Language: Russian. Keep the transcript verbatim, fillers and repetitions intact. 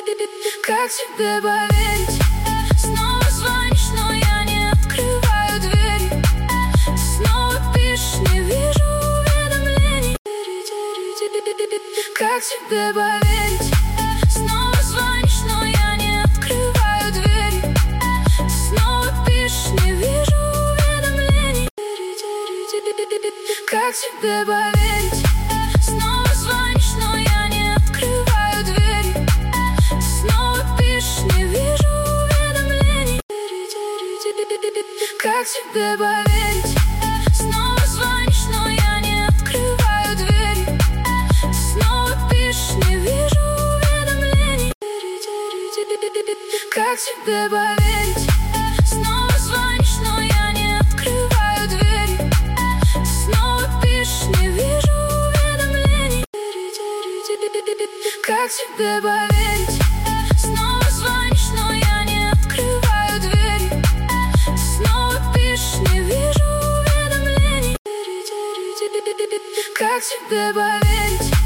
Как тебе поверить? Снова звонишь, но я не открываю двери. Снова пишешь, не вижу уведомлений. Как тебе поверить? Снова звонишь, но я не открываю двери. Снова пишешь, не вижу уведомлений. Как тебе поверить? Снова звонишь, но я не открываю двери. Снова пишешь, не вижу уведомлений. Как тебе поверить? Снова звонишь, но я не открываю двери. Снова пишешь, не вижу уведомлений. Как тебе поверить? Снова звонишь, но я не открываю двери. Снова пишешь, не вижу уведомлений. Как тебе поверить? Снова звонишь, но я не открываю двери. Снова пишешь, не вижу уведомлений. Как тебе поверить?